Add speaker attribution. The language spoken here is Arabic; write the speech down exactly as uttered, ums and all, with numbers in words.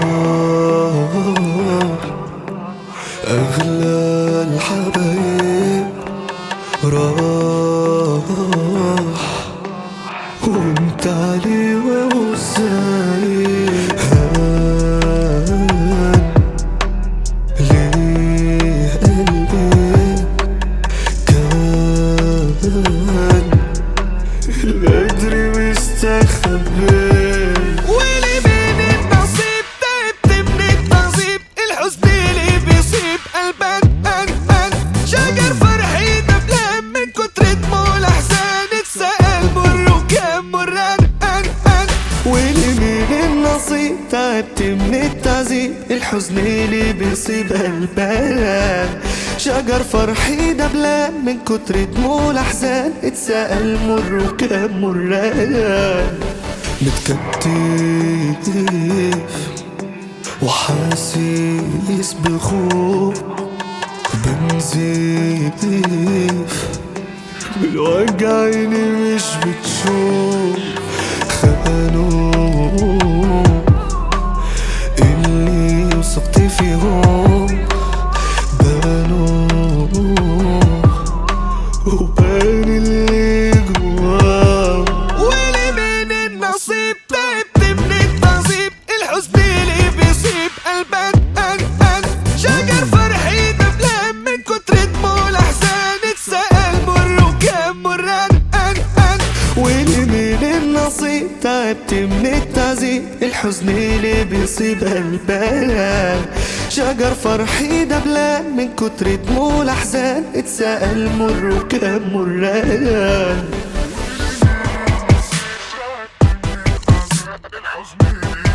Speaker 1: أغلى الحبايب راح وانت علي ووزايد هان ليه قلبي كان القدر مستخبي
Speaker 2: واللي بين النصيب تعبت من التنصيب الحزن اللي بيصيب قلبك أن أن شجر فرحي دبلان من كتر دموع الأحزان اتسأل مر وكان مران أن أن
Speaker 1: واللي من النصيب تعبت من التعذيب الحزن اللي بيصيب قلبك شجر فرحي دبلان من كتر دموع الأحزان اتسأل مر وكان مران متكتف وحاسس بخوف بنزيف بالوجع عيني مش بتشوف خانوا اللي وثقت فيهم بانوا وبان اللي جواهم
Speaker 2: واللي من النصيب تعبت من التنصيب الحزن اللي بيصيب قلبك أن أن شجر فرحي دبلان من كتر دموع الأحزان اتسأل مر وكان مران أن أن
Speaker 1: واللي من النصيب تعبت من التعذيب الحزن اللي بيصيب قلبك شجر فرحي دبلان من كتر دموع الأحزان اتسأل مر وكان مران
Speaker 3: الحزن